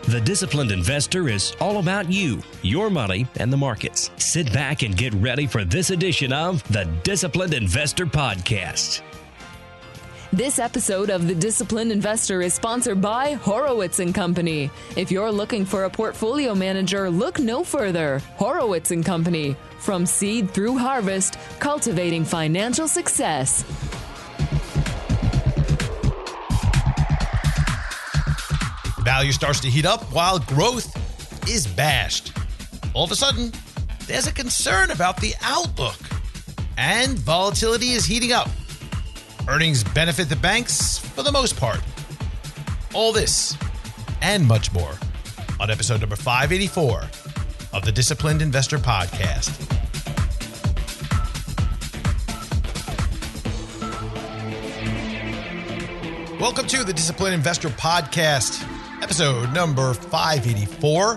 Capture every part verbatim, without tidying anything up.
The Disciplined Investor is all about you, your money, and the markets. Sit back and get ready for this edition of the Disciplined Investor Podcast. This episode of The Disciplined Investor is sponsored by Horowitz and Company. If you're looking for a portfolio manager, look no further. Horowitz and Company. From seed through harvest, cultivating financial success. Value starts to heat up while growth is bashed. All of a sudden, there's a concern about the outlook, and volatility is heating up. Earnings benefit the banks for the most part. All this and much more on episode number five eighty-four of the Disciplined Investor Podcast. Welcome to the Disciplined Investor Podcast, episode number five eighty-four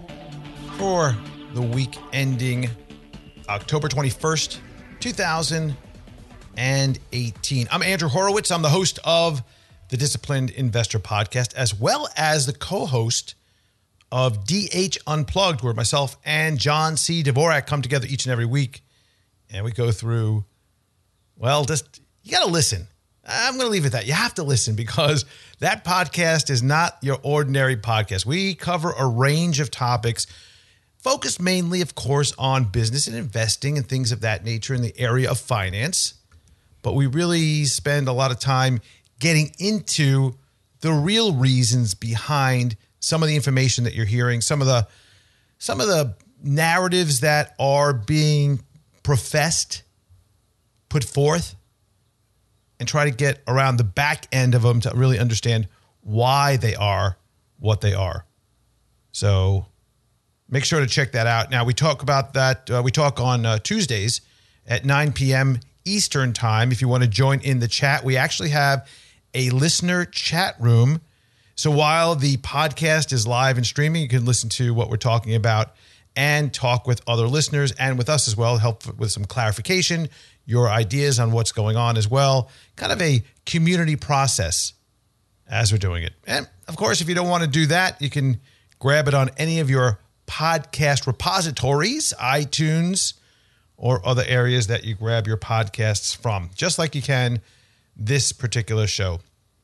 for the week ending October twenty-first, two thousand eighteen. I'm Andrew Horowitz. I'm the host of the Disciplined Investor Podcast, as well as the co-host of D H Unplugged, where myself and John C. Dvorak come together each and every week, and we go through, well, just, you got to listen. I'm going to leave it at that. You have to listen, because that podcast is not your ordinary podcast. We cover a range of topics focused mainly, of course, on business and investing and things of that nature in the area of finance. But we really spend a lot of time getting into the real reasons behind some of the information that you're hearing, some of the some of the narratives that are being professed, put forth, and try to get around the back end of them to really understand why they are what they are. So make sure to check that out. Now, we talk about that. Uh, we talk on uh, Tuesdays at nine p.m. Eastern time. If you want to join in the chat, we actually have a listener chat room. So while the podcast is live and streaming, you can listen to what we're talking about and talk with other listeners and with us as well, help with some clarification, your ideas on what's going on as well. Kind of a community process as we're doing it. And of course, if you don't want to do that, you can grab it on any of your podcast repositories, iTunes, or other areas that you grab your podcasts from, just like you can this particular show.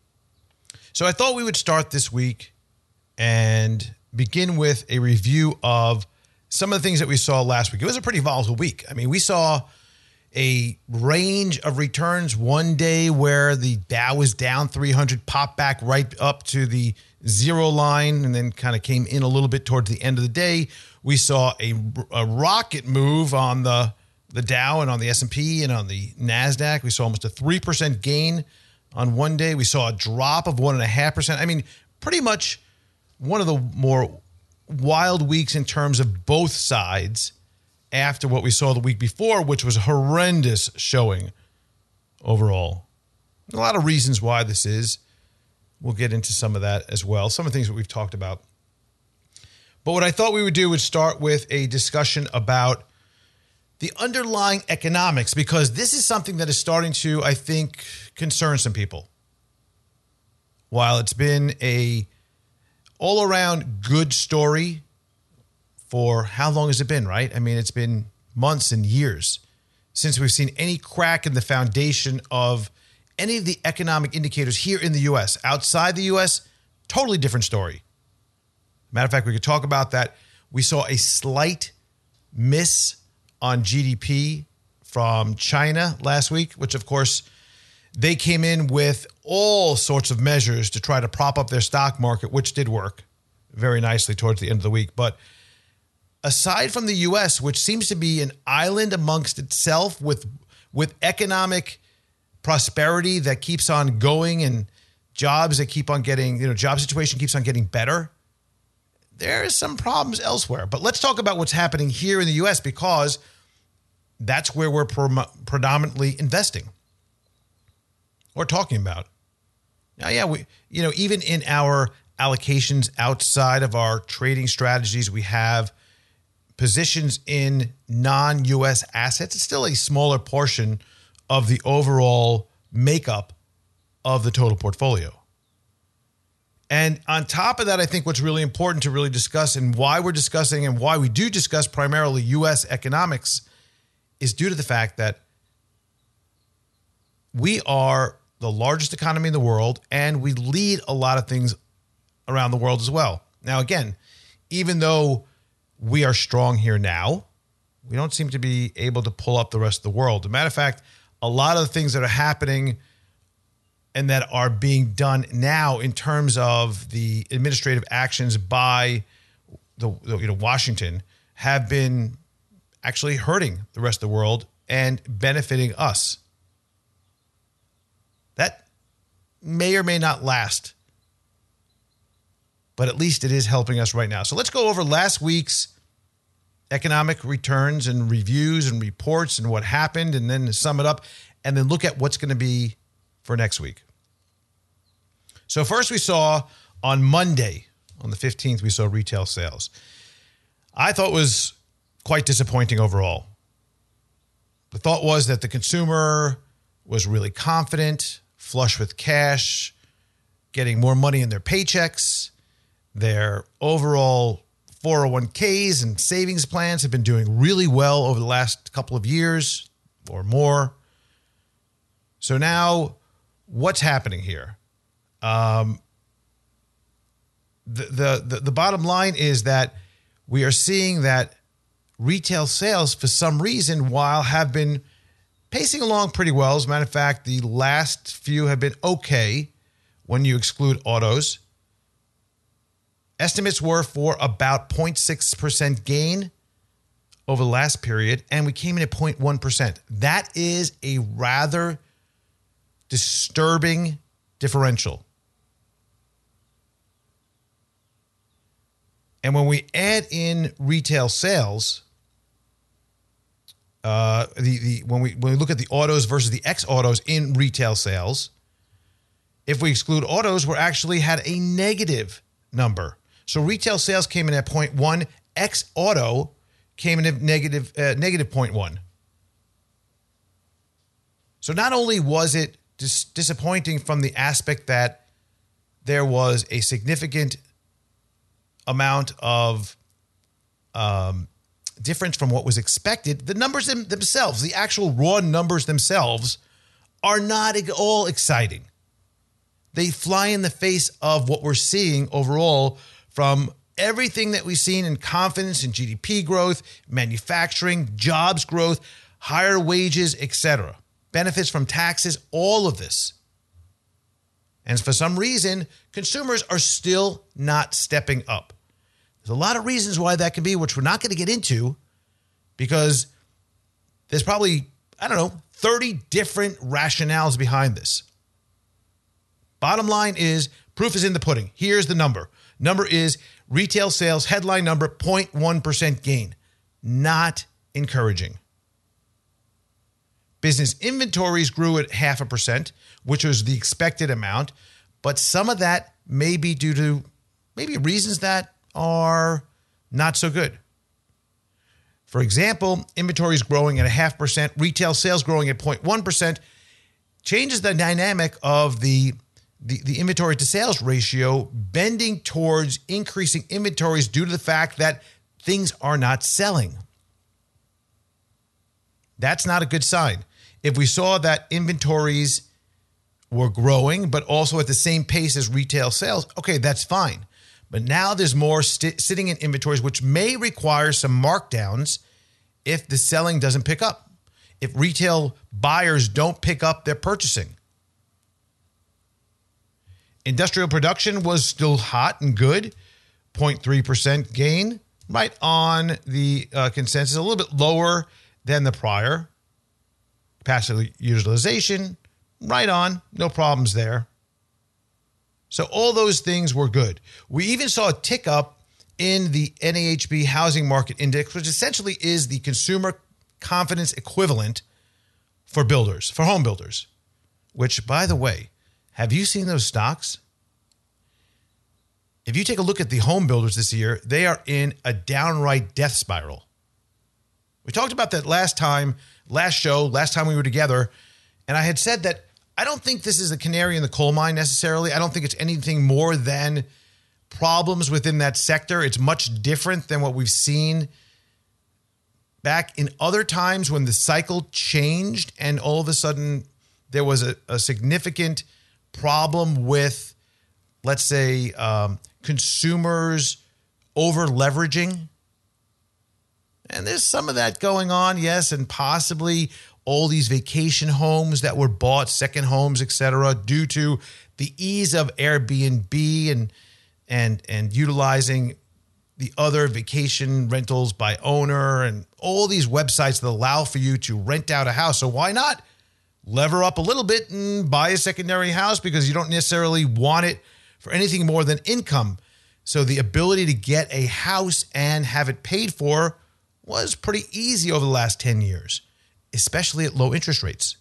So I thought we would start this week and begin with a review of some of the things that we saw last week. It was a pretty volatile week. I mean, we saw a range of returns one day where the Dow was down three hundred, popped back right up to the zero line, and then kind of came in a little bit towards the end of the day. We saw a, a rocket move on the, the Dow and on the S and P and on the NASDAQ. We saw almost a three percent gain on one day. We saw a drop of one point five percent. I mean, pretty much one of the more wild weeks in terms of both sides after what we saw the week before, which was a horrendous showing overall. A lot of reasons why this is. We'll get into some of that as well, some of the things that we've talked about. But what I thought we would do was start with a discussion about the underlying economics, because this is something that is starting to, I think, concern some people. While it's been a all-around good story for how long has it been, right? I mean, it's been months and years since we've seen any crack in the foundation of any of the economic indicators here in the U S. Outside the U S, totally different story. Matter of fact, we could talk about that. We saw a slight miss on G D P from China last week, which, of course, they came in with all sorts of measures to try to prop up their stock market, which did work very nicely towards the end of the week. But aside from the U S, which seems to be an island amongst itself with, with economic prosperity that keeps on going and jobs that keep on getting, you know, job situation keeps on getting better, there are some problems elsewhere. But let's talk about what's happening here in the U S, because that's where we're pre- predominantly investing or talking about. Now, yeah, we, you know, even in our allocations outside of our trading strategies, we have positions in non-U S assets. It's still a smaller portion of the overall makeup of the total portfolio. And on top of that, I think what's really important to really discuss and why we're discussing and why we do discuss primarily U S economics is due to the fact that we are the largest economy in the world and we lead a lot of things around the world as well. Now, again, even though we are strong here now, we don't seem to be able to pull up the rest of the world. As a matter of fact, a lot of the things that are happening and that are being done now in terms of the administrative actions by the, the you know Washington have been actually hurting the rest of the world and benefiting us. That may or may not last, but at least it is helping us right now. So let's go over last week's economic returns and reviews and reports and what happened, and then sum it up, and then look at what's going to be for next week. So first we saw on Monday, on the fifteenth, we saw retail sales. I thought it was quite disappointing overall. The thought was that the consumer was really confident, flush with cash, getting more money in their paychecks. Their overall four oh one k's and savings plans have been doing really well over the last couple of years or more. So now what's happening here? Um, the, the, the, the bottom line is that we are seeing that retail sales, for some reason, while have been pacing along pretty well. As a matter of fact, the last few have been okay when you exclude autos. Estimates were for about zero point six percent gain over the last period, and we came in at zero point one percent. That is a rather disturbing differential. And when we add in retail sales, uh, the the when we when we look at the autos versus the ex-autos in retail sales, if we exclude autos, we're actually had a negative number. So retail sales came in at zero point one, ex-auto came in at negative uh, negative zero point one. So not only was it dis- disappointing from the aspect that there was a significant amount of um, difference from what was expected, the numbers them- themselves, the actual raw numbers themselves, are not at all exciting. They fly in the face of what we're seeing overall from everything that we've seen in confidence in G D P growth, manufacturing, jobs growth, higher wages, et cetera. Benefits from taxes, all of this. And for some reason, consumers are still not stepping up. There's a lot of reasons why that can be, which we're not going to get into, because there's probably, I don't know, thirty different rationales behind this. Bottom line is, proof is in the pudding. Here's the number. Number is retail sales, headline number, zero point one percent gain. Not encouraging. Business inventories grew at half a percent, which was the expected amount, but some of that may be due to maybe reasons that are not so good. For example, inventories growing at a half percent, retail sales growing at zero point one percent, changes the dynamic of the, the, the inventory to sales ratio, bending towards increasing inventories due to the fact that things are not selling. That's not a good sign. If we saw that inventories were growing, but also at the same pace as retail sales, okay, that's fine. But now there's more st- sitting in inventories, which may require some markdowns if the selling doesn't pick up, if retail buyers don't pick up their purchasing. Industrial production was still hot and good, zero point three percent gain, right on the uh, consensus, a little bit lower than the prior. Capacity utilization, right on, no problems there. So all those things were good. We even saw a tick up in the N A H B Housing Market Index, which essentially is the consumer confidence equivalent for builders, for home builders, which, by the way, have you seen those stocks? If you take a look at the home builders this year, they are in a downright death spiral. We talked about that last time, last show, last time we were together, and I had said that I don't think this is a canary in the coal mine necessarily. I don't think it's anything more than problems within that sector. It's much different than what we've seen back in other times when the cycle changed and all of a sudden there was a, a significant problem with, let's say, um, consumers over leveraging. And there's some of that going on, yes, and possibly all these vacation homes that were bought, second homes, et cetera, due to the ease of Airbnb and and and utilizing the other vacation rentals by owner and all these websites that allow for you to rent out a house. So why not lever up a little bit and buy a secondary house because you don't necessarily want it for anything more than income. So the ability to get a house and have it paid for was pretty easy over the last ten years, especially at low interest rates.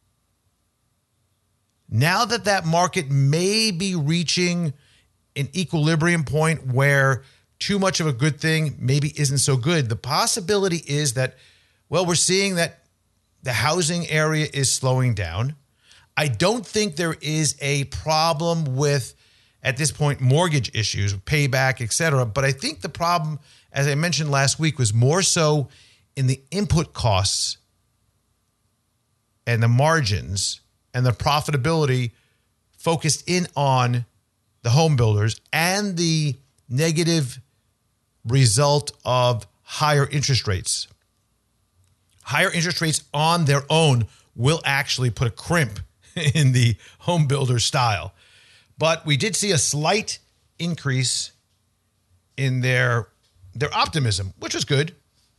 Now that that market may be reaching an equilibrium point where too much of a good thing maybe isn't so good, the possibility is that, well, we're seeing that the housing area is slowing down. I don't think there is a problem with, at this point, mortgage issues, payback, et cetera. But I think the problem, as I mentioned last week, was more so in the input costs and the margins and the profitability focused in on the home builders and the negative result of higher interest rates. Higher interest rates on their own will actually put a crimp in the home builder style. But we did see a slight increase in their, their optimism, which was good.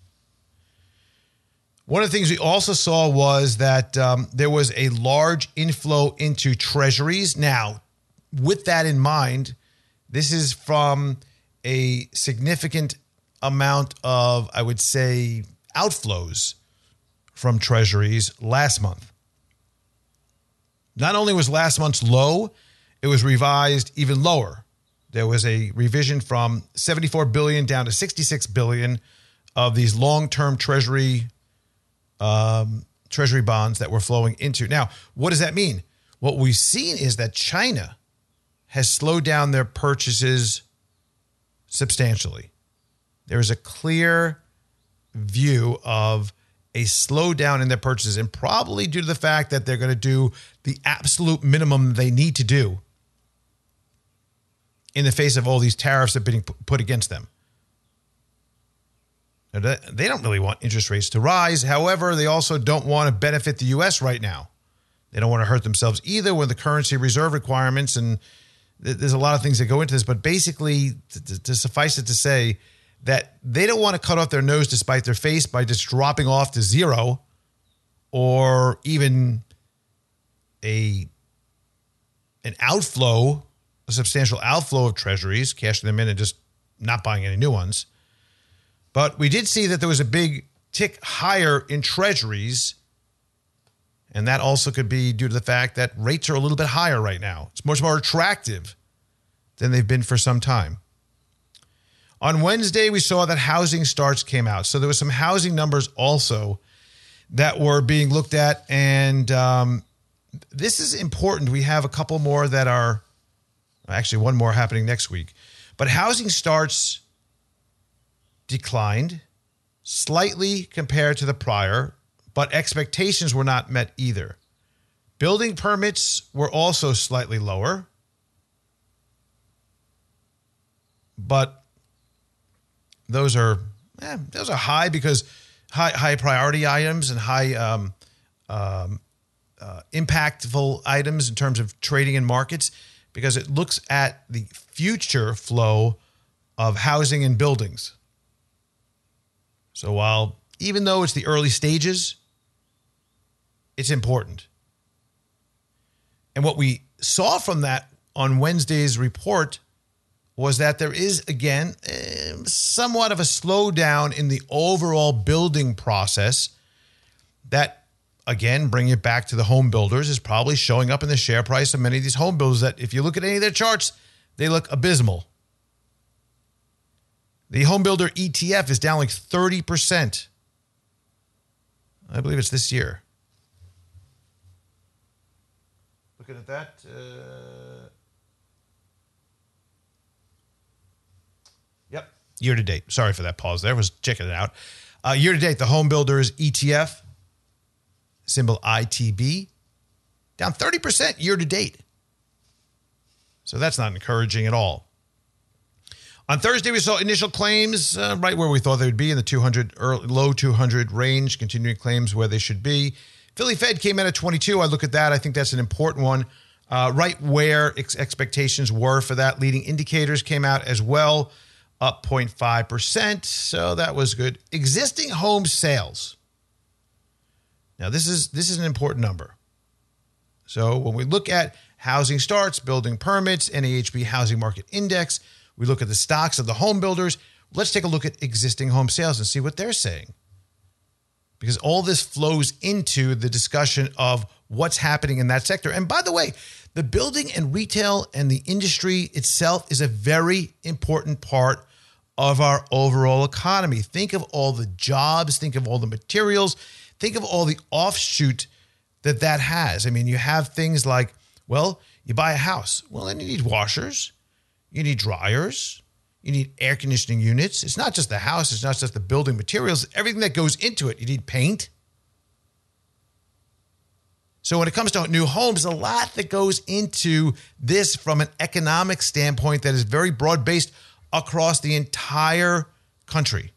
One of the things we also saw was that um, there was a large inflow into treasuries. Now, with that in mind, this is from a significant amount of, I would say, outflows from treasuries last month. Not only was last month's low, it was revised even lower. There was a revision from seventy-four billion dollars down to sixty-six billion dollars of these long-term treasury um, treasury bonds that were flowing into. Now, what does that mean? What we've seen is that China has slowed down their purchases substantially. There is a clear view of a slowdown in their purchases, and probably due to the fact that they're going to do the absolute minimum they need to do in the face of all these tariffs that are being put against them. They don't really want interest rates to rise. However, they also don't want to benefit the U S right now. They don't want to hurt themselves either with the currency reserve requirements, and there's a lot of things that go into this. But basically, to, to suffice it to say that they don't want to cut off their nose to spite their face by just dropping off to zero or even a an outflow, a substantial outflow of treasuries, cashing them in and just not buying any new ones. But we did see that there was a big tick higher in treasuries, and that also could be due to the fact that rates are a little bit higher right now. It's much more attractive than they've been for some time. On Wednesday, we saw that housing starts came out. So there were some housing numbers also that were being looked at, and um, this is important. We have a couple more that are, actually one more happening next week. But housing starts declined slightly compared to the prior, but expectations were not met either. Building permits were also slightly lower, but those are eh, those are high because high high priority items and high um, um, uh, impactful items in terms of trading in markets, because it looks at the future flow of housing and buildings. So while, even though it's the early stages, it's important. And what we saw from that on Wednesday's report was that there is, again, uh, somewhat of a slowdown in the overall building process that, again, bringing it back to the home builders, is probably showing up in the share price of many of these home builders that, if you look at any of their charts, they look abysmal. The home builder E T F is down like thirty percent. I believe it's this year. looking at that. Uh, yep, year to date. Sorry for that pause there. I was checking it out. Uh, year to date, the Home Builders E T F, symbol I T B, down thirty percent year to date. So that's not encouraging at all. On Thursday, we saw initial claims uh, right where we thought they would be in the two hundred, early, low two hundred range, continuing claims where they should be. Philly Fed came in at twenty-two. I look at that. I think that's an important one. Uh, right where ex- expectations were for that. Leading indicators came out as well, up zero point five percent. So that was good. Existing home sales. Now, this is this is an important number. So when we look at housing starts, building permits, N A H B Housing Market Index, we look at the stocks of the home builders. Let's take a look at existing home sales and see what they're saying. Because all this flows into the discussion of what's happening in that sector. And by the way, the building and retail and the industry itself is a very important part of our overall economy. Think of all the jobs, think of all the materials, think of all the offshoot that that has. I mean, you have things like, well, you buy a house. Well, then you need washers, you need dryers, you need air conditioning units. It's not just the house. It's not just the building materials. Everything that goes into it. You need paint. So when it comes to new homes, a lot that goes into this from an economic standpoint that is very broad-based across the entire country.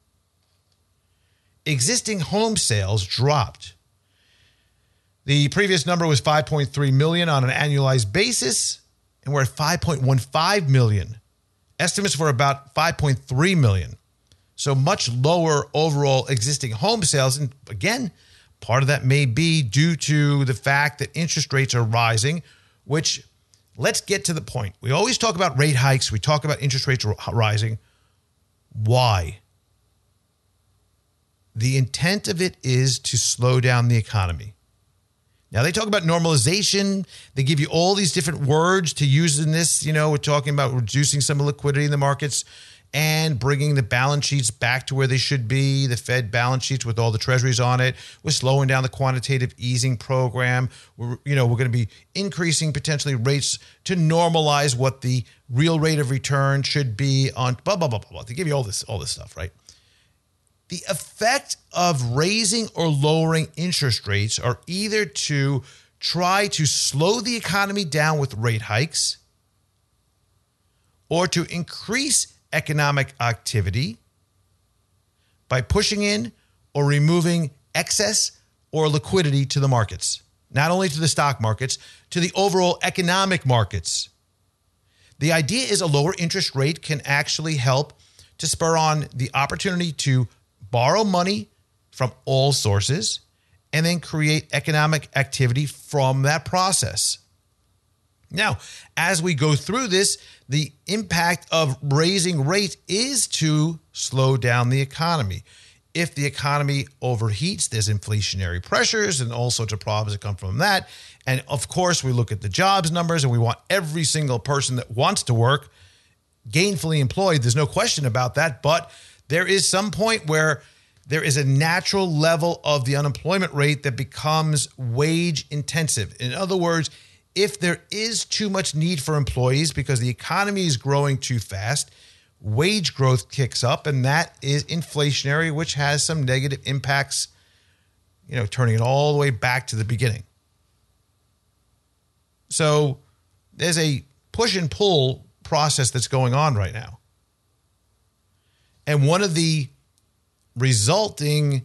Existing home sales dropped. The previous number was five point three million on an annualized basis, and we're at five point one five million. Estimates were about five point three million. So much lower overall existing home sales. And again, part of that may be due to the fact that interest rates are rising, which, let's get to the point. We always talk about rate hikes. We talk about interest rates rising. Why? The intent of it is to slow down the economy. Now, they talk about normalization. They give you all these different words to use in this. You know, we're talking about reducing some of the liquidity in the markets and bringing the balance sheets back to where they should be, the Fed balance sheets with all the treasuries on it. We're slowing down the quantitative easing program. We're, you know, we're going to be increasing potentially rates to normalize what the real rate of return should be on blah, blah, blah, blah, blah. They give you all this, all this stuff, right? The effect of raising or lowering interest rates are either to try to slow the economy down with rate hikes or to increase economic activity by pushing in or removing excess or liquidity to the markets, not only to the stock markets, to the overall economic markets. The idea is a lower interest rate can actually help to spur on the opportunity to borrow money from all sources and then create economic activity from that process. Now, as we go through this, the impact of raising rates is to slow down the economy. If the economy overheats, there's inflationary pressures and all sorts of problems that come from that. And of course, we look at the jobs numbers and we want every single person that wants to work gainfully employed. There's no question about that. But there is some point where there is a natural level of the unemployment rate that becomes wage intensive. In other words, if there is too much need for employees because the economy is growing too fast, wage growth kicks up, and that is inflationary, which has some negative impacts, you know, turning it all the way back to the beginning. So there's a push and pull process that's going on right now. And one of the resulting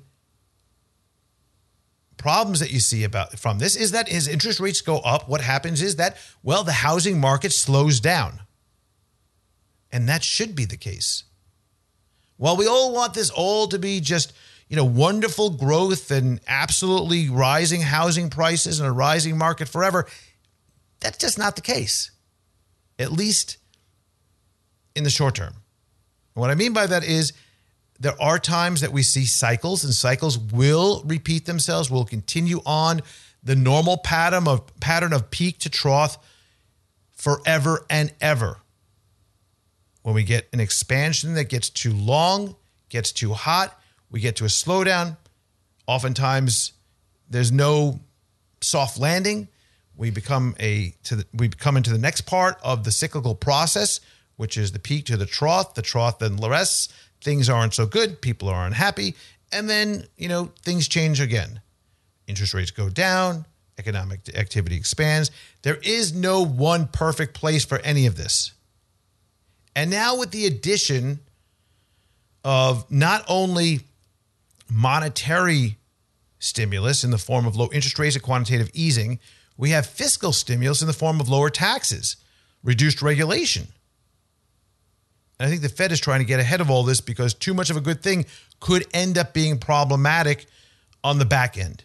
problems that you see about from this is that as interest rates go up, what happens is that, well, the housing market slows down. And that should be the case. While we all want this all to be just, you know, wonderful growth and absolutely rising housing prices and a rising market forever, that's just not the case, at least in the short term. And what I mean by that is there are times that we see cycles, and cycles will repeat themselves, will continue on the normal pattern of pattern of peak to trough forever and ever. When we get an expansion that gets too long, gets too hot, we get to a slowdown. Oftentimes, there's no soft landing. we become a to the, we come into the next part of the cyclical process, which is the peak to the trough. The trough then rests. Things aren't so good. People are unhappy. And then, you know, things change again. Interest rates go down. Economic activity expands. There is no one perfect place for any of this. And now with the addition of not only monetary stimulus in the form of low interest rates and quantitative easing, we have fiscal stimulus in the form of lower taxes, reduced regulation. And I think the Fed is trying to get ahead of all this because too much of a good thing could end up being problematic on the back end.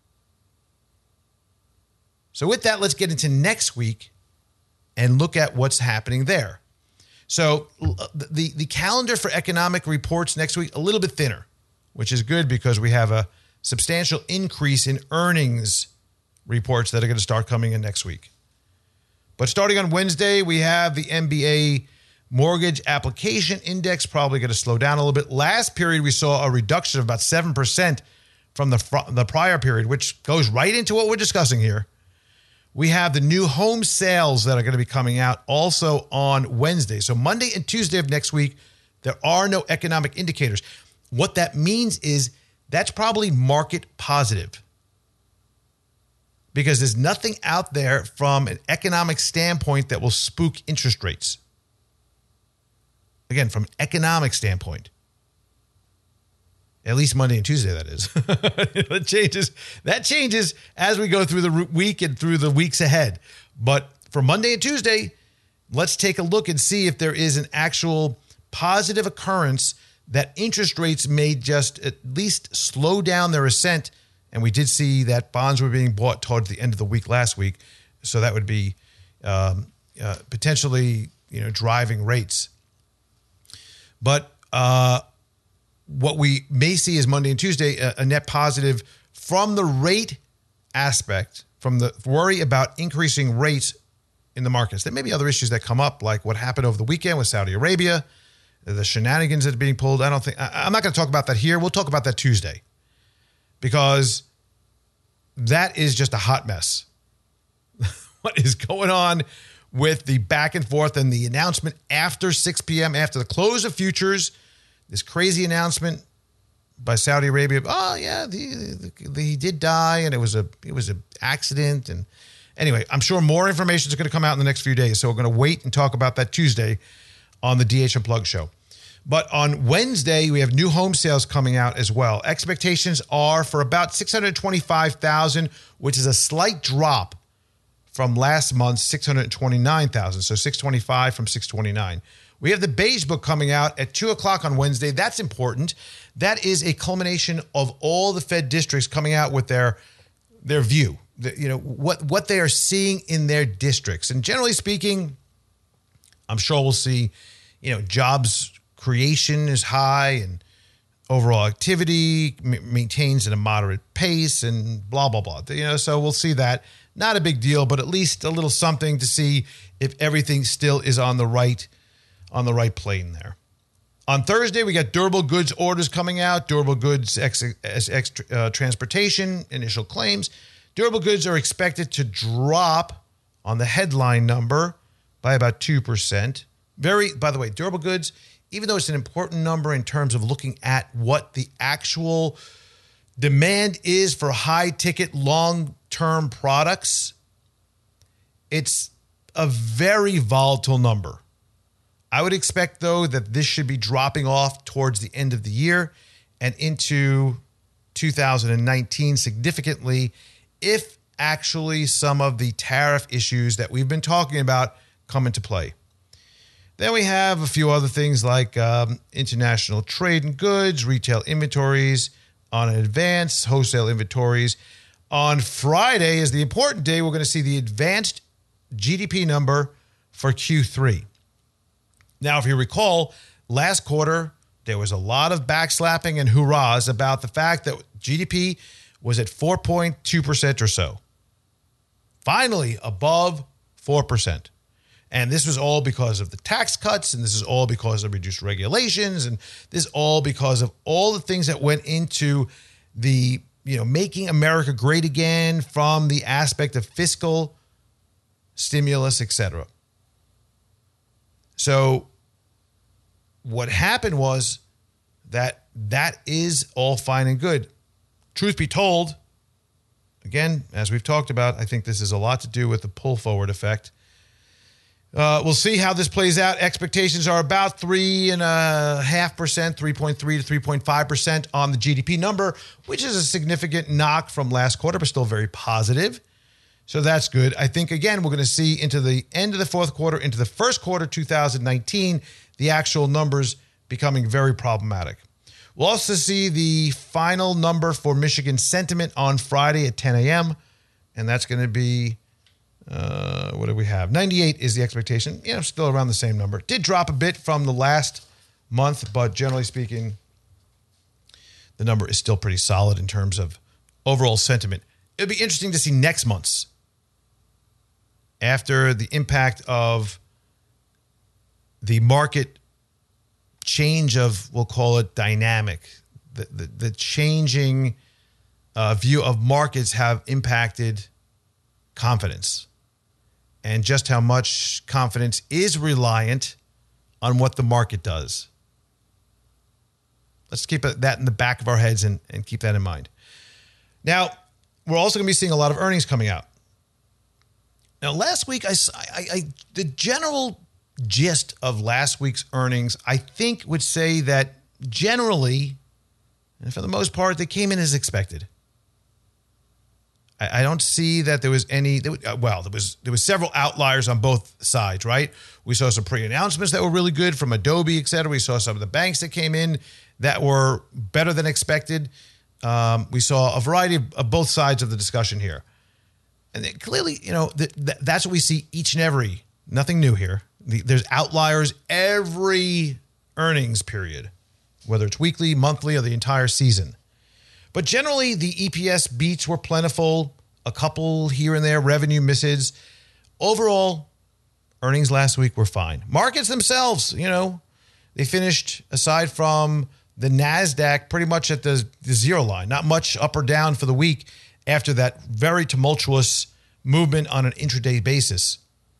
So with that, let's get into next week and look at what's happening there. So the, the calendar for economic reports next week, a little bit thinner, which is good because we have a substantial increase in earnings reports that are going to start coming in next week. But starting on Wednesday, we have the M B A mortgage application index, probably going to slow down a little bit. Last period, we saw a reduction of about seven percent from the, fr- the prior period, which goes right into what we're discussing here. We have the new home sales that are going to be coming out also on Wednesday. So Monday and Tuesday of next week, there are no economic indicators. What that means is that's probably market positive because there's nothing out there from an economic standpoint that will spook interest rates. Again, from an economic standpoint. At least Monday and Tuesday, that is. That changes. That changes as we go through the week and through the weeks ahead. But for Monday and Tuesday, let's take a look and see if there is an actual positive occurrence that interest rates may just at least slow down their ascent. And we did see that bonds were being bought towards the end of the week last week. So that would be um, uh, potentially, you know, driving rates. But uh what we may see is Monday and Tuesday, a, a net positive from the rate aspect, from the worry about increasing rates in the markets. There may be other issues that come up, like what happened over the weekend with Saudi Arabia, the shenanigans that are being pulled. I don't think, I, I'm not going to talk about that here. We'll talk about that Tuesday because that is just a hot mess. What is going on with the back and forth and the announcement after six p.m., after the close of futures, this crazy announcement by Saudi Arabia. Oh yeah, the, the, the, he did die, and it was a it was an accident. And anyway, I'm sure more information is going to come out in the next few days. So we're going to wait and talk about that Tuesday on the D H Unplugged show. But on Wednesday, we have new home sales coming out as well. Expectations are for about six hundred twenty-five thousand, which is a slight drop from last month's six hundred twenty-nine thousand. So six twenty-five from six twenty-nine. We have the Beige Book coming out at two o'clock on Wednesday. That's important. That is a culmination of all the Fed districts coming out with their their view, the, you know, what, what they are seeing in their districts. And generally speaking, I'm sure we'll see, you know, jobs creation is high and overall activity m- maintains at a moderate pace and blah, blah, blah. You know, so we'll see that. Not a big deal, but at least a little something to see if everything still is on the right on the right plane there. On Thursday, we got durable goods orders coming out, durable goods ex, ex, ex, uh, transportation, initial claims. Durable goods are expected to drop on the headline number by about two percent. Very, by the way, durable goods, even though it's an important number in terms of looking at what the actual demand is for high-ticket, long-term products, it's a very volatile number. I would expect, though, that this should be dropping off towards the end of the year and into two thousand nineteen significantly if actually some of the tariff issues that we've been talking about come into play. Then we have a few other things like um, international trade in goods, retail inventories on advance, wholesale inventories. On Friday is the important day. We're going to see the advanced G D P number for Q three. Now, if you recall, last quarter, there was a lot of backslapping and hurrahs about the fact that G D P was at four point two percent or so. Finally, above four percent. And this was all because of the tax cuts, and this is all because of reduced regulations, and this is all because of all the things that went into the, you know, making America great again from the aspect of fiscal stimulus, et cetera. So what happened was that that is all fine and good. Truth be told, again, as we've talked about, I think this has a lot to do with the pull forward effect. Uh, we'll see how this plays out. Expectations are about three and a half percent, three point three to three point five percent on the G D P number, which is a significant knock from last quarter, but still very positive. So that's good. I think, again, we're going to see into the end of the fourth quarter, into the first quarter two thousand nineteen, the actual numbers becoming very problematic. We'll also see the final number for Michigan sentiment on Friday at ten a.m., and that's going to be, uh, what do we have? ninety-eight is the expectation. You know, still around the same number. Did drop a bit from the last month, but generally speaking, the number is still pretty solid in terms of overall sentiment. It'll be interesting to see next month's, after the impact of the market change of, we'll call it dynamic, the, the, the changing uh, view of markets have impacted confidence, and just how much confidence is reliant on what the market does. Let's keep that in the back of our heads and, and keep that in mind. Now, we're also going to be seeing a lot of earnings coming out. Now, last week, I, I, I the general gist of last week's earnings, I think, would say that generally, and for the most part, they came in as expected. I, I don't see that there was any, there, well, there was there was several outliers on both sides, right? We saw some pre-announcements that were really good from Adobe, et cetera. We saw some of the banks that came in that were better than expected. Um, we saw a variety of, of both sides of the discussion here. And they, clearly, you know, th- th- that's what we see each and every, nothing new here. The, there's outliers every earnings period, whether it's weekly, monthly, or the entire season. But generally, the E P S beats were plentiful, a couple here and there, revenue misses. Overall, earnings last week were fine. Markets themselves, you know, they finished, aside from the NASDAQ, pretty much at the, the zero line. Not much up or down for the week after that very tumultuous movement on an intraday basis.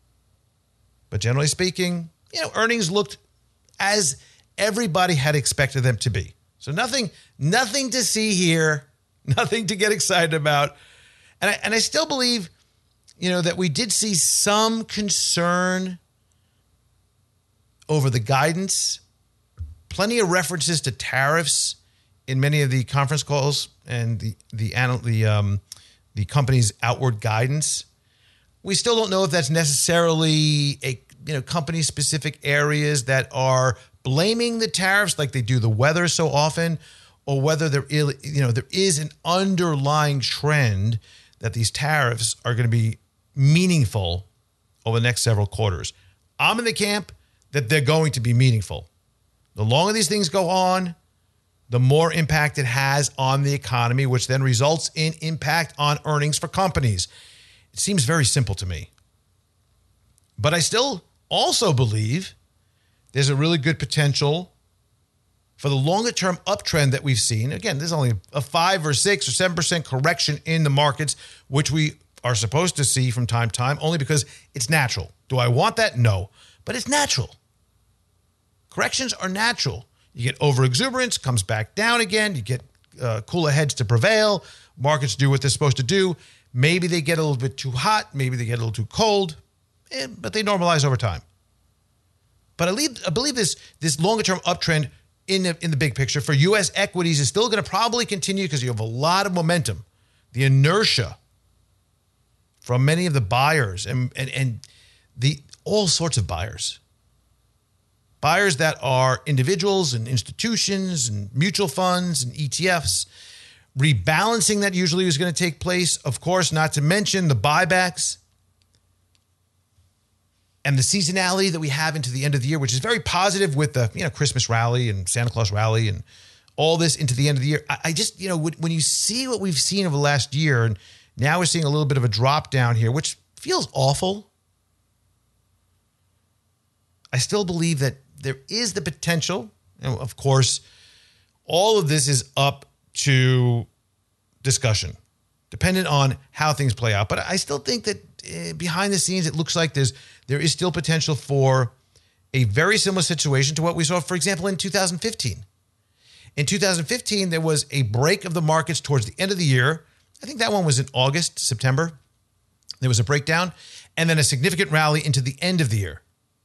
But generally speaking, you know, earnings looked as everybody had expected them to be. So nothing, nothing to see here, nothing to get excited about. And I, and I still believe, you know, that we did see some concern over the guidance. Plenty of references to tariffs in many of the conference calls and the the the um, the company's outward guidance. We still don't know if that's necessarily a you know company specific areas that are blaming the tariffs like they do the weather so often, or whether there is, you know there is an underlying trend that these tariffs are going to be meaningful over the next several quarters. I'm in the camp that they're going to be meaningful. The longer these things go on, the more impact it has on the economy, which then results in impact on earnings for companies. It seems very simple to me. But I still also believe there's a really good potential for the longer-term uptrend that we've seen. Again, there's only a five or six or seven percent correction in the markets, which we are supposed to see from time to time, only because it's natural. Do I want that? No. But it's natural. Corrections are natural. You get over-exuberance, comes back down again. You get uh, cooler heads to prevail. Markets do what they're supposed to do. Maybe they get a little bit too hot. Maybe they get a little too cold. Eh, but they normalize over time. But I believe, I believe this, this longer-term uptrend in the, in the big picture for U S equities is still going to probably continue because you have a lot of momentum. The inertia from many of the buyers and, and, and the all sorts of buyers. Buyers that are individuals and institutions and mutual funds and E T Fs. Rebalancing that usually is going to take place. Of course, not to mention the buybacks and the seasonality that we have into the end of the year, which is very positive with the you know Christmas rally and Santa Claus rally and all this into the end of the year. I, I just, you know, when, when you see what we've seen over the last year, and now we're seeing a little bit of a drop down here, which feels awful. I still believe that there is the potential, and of course, all of this is up to discussion, dependent on how things play out. But I still think that uh, behind the scenes, it looks like there's there is still potential for a very similar situation to what we saw, for example, in two thousand fifteen. In two thousand fifteen, there was a break of the markets towards the end of the year. I think that one was in August, September. There was a breakdown, and then a significant rally into the end of the year.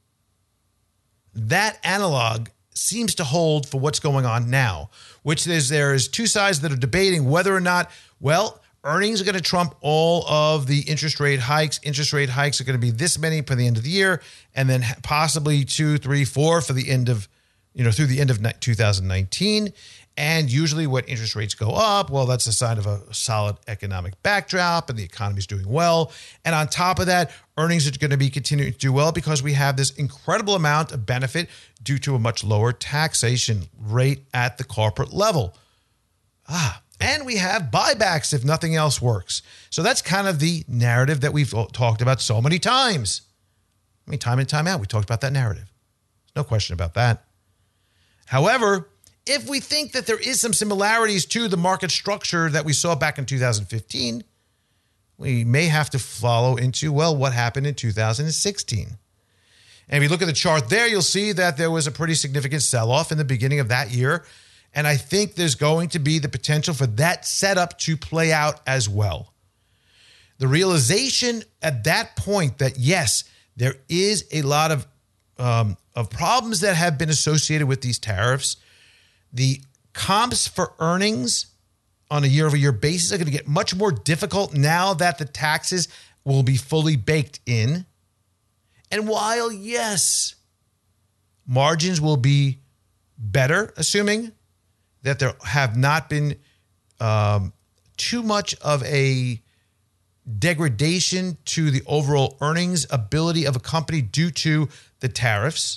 That analog seems to hold for what's going on now, which is there's two sides that are debating whether or not, well, earnings are going to trump all of the interest rate hikes. Interest rate hikes are going to be this many for the end of the year, and then possibly two, three, four for the end of, you know, through the end of two thousand nineteen. And usually when interest rates go up, well, that's a sign of a solid economic backdrop and the economy is doing well. And on top of that, earnings are going to be continuing to do well because we have this incredible amount of benefit due to a much lower taxation rate at the corporate level. Ah, and we have buybacks if nothing else works. So that's kind of the narrative that we've talked about so many times. I mean, time in, time out, we talked about that narrative. No question about that. However, if we think that there is some similarities to the market structure that we saw back in two thousand fifteen, we may have to follow into, well, what happened in two thousand sixteen. And if you look at the chart there, you'll see that there was a pretty significant sell-off in the beginning of that year. And I think there's going to be the potential for that setup to play out as well. The realization at that point that, yes, there is a lot of, um, of problems that have been associated with these tariffs. The comps for earnings on a year-over-year basis are going to get much more difficult now that the taxes will be fully baked in. And while, yes, margins will be better, assuming that there have not been um, too much of a degradation to the overall earnings ability of a company due to the tariffs.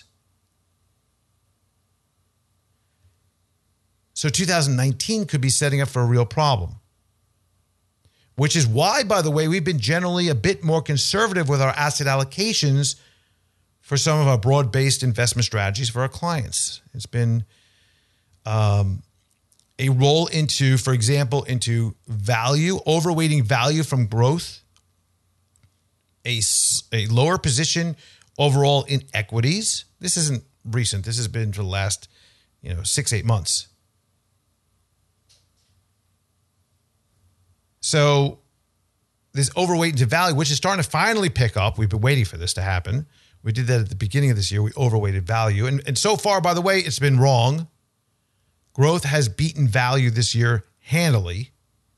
So two thousand nineteen could be setting up for a real problem, which is why, by the way, we've been generally a bit more conservative with our asset allocations for some of our broad-based investment strategies for our clients. It's been um, a roll into, for example, into value, overweighting value from growth, a, a lower position overall in equities. This isn't recent. This has been for the last, you know, six, eight months. So this overweight into value, which is starting to finally pick up. We've been waiting for this to happen. We did that at the beginning of this year. We overweighted value. And, and so far, by the way, it's been wrong. Growth has beaten value this year handily.